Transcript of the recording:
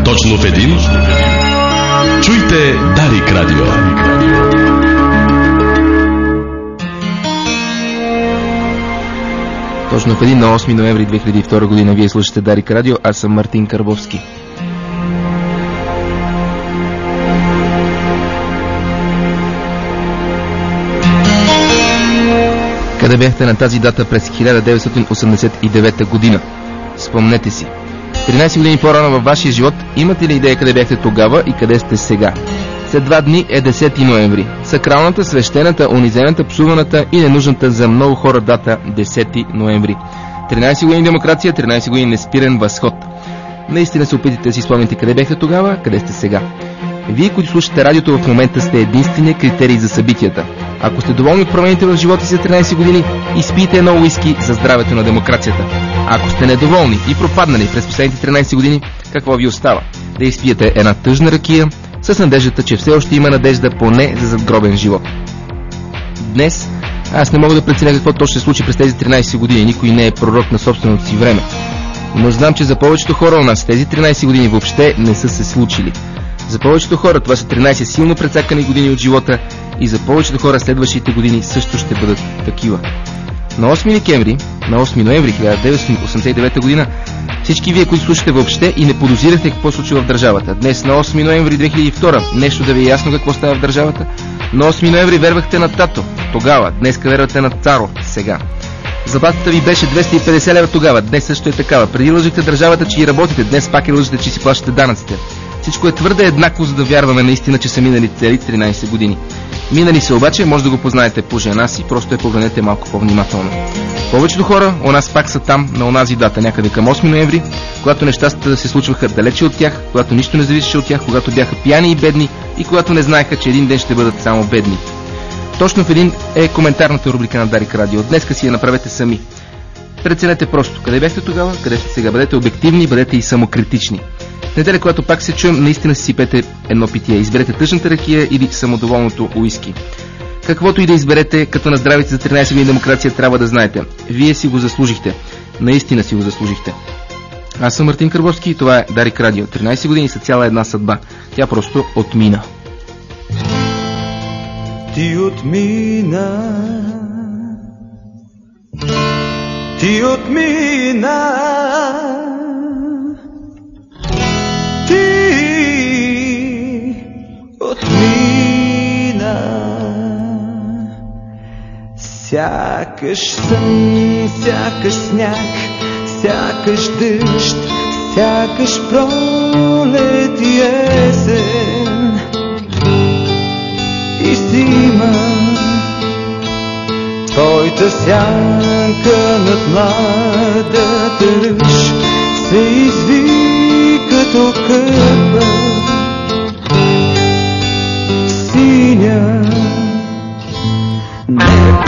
Точно в един. Чуйте Дарик Радио. Точно в един на 8 ноември 2002 година вие слушате Дарик Радио, аз съм Мартин Карбовски. Къде бяхте на тази дата през 1989 година? Спомнете си. 13 години по-рано във вашия живот, имате ли идея къде бяхте тогава и къде сте сега? След 2 дни е 10 ноември. Сакралната, свещената, унизената, псуваната и ненужната за много хора дата 10 ноември. 13 години демокрация, 13 години неспирен възход. Наистина се опитайте да си спомните къде бяхте тогава, къде сте сега. Вие, които слушате радиото в момента, сте единствения критерий за събитията. Ако сте доволни от промените в живота си за 13 години, изпийте едно уиски за здравето на демокрацията. Ако сте недоволни и пропаднали през последните 13 години, какво ви остава? Да изпиете една тъжна ракия с надеждата, че все още има надежда поне за задгробен живот. Днес аз не мога да преценя какво точно се случи през тези 13 години. Никой не е пророк на собственото си време. Но знам, че за повечето хора у нас тези 13 години въобще не са се случили. За повечето хора това са 13 силно прецакани години от живота и за повечето хора следващите години също ще бъдат такива. На 8 ноември 1989 година всички вие, които слушате въобще и не подозирате какво случва в държавата. Днес на 8 ноември 2002 нещо да ви е ясно какво става в държавата. На 8 ноември вервахте на тато, тогава, днес вервате на царо, сега. Заплатата ви беше 250 лева тогава, днес също е такава. Преди лъжите държавата, че и работите, днес пак е лъжите, че си плащате данъците. Всичко е твърде еднакво, за да вярваме наистина, че са минали цели 13 години. Минали се обаче, може да го познаете по жена си, просто я погледнете малко по-внимателно. Повечето хора у нас пак са там, на онази дата, някъде към 8 ноември, когато нещастата се случваха далече от тях, когато нищо не зависеше от тях, когато бяха пияни и бедни и когато не знаеха, че един ден ще бъдат само бедни. Точно в един е коментарната рубрика на Дарик Радио. Днеска си я направете сами. Преценете просто къде бяхте тогава, къде сте сега. Бъдете обективни, бъдете и самокритични. В неделя, когато пак се чуем, наистина си сипете едно питие. Изберете тъжната ракия или самодоволното уиски. Каквото и да изберете, като наздравите за 13 години демокрация, трябва да знаете. Вие си го заслужихте. Наистина си го заслужихте. Аз съм Мартин Карбовски и това е Дарик Радио. 13 години са цяла една съдба. Тя просто отмина. Ти отмина. Ти отмина. Ти отмина. Сякаш сън, сякаш сняг, сякаш дъжд, сякаш пролет и есен и зима. Твоята сянка над младата ръж се изви като кърпа синя. Не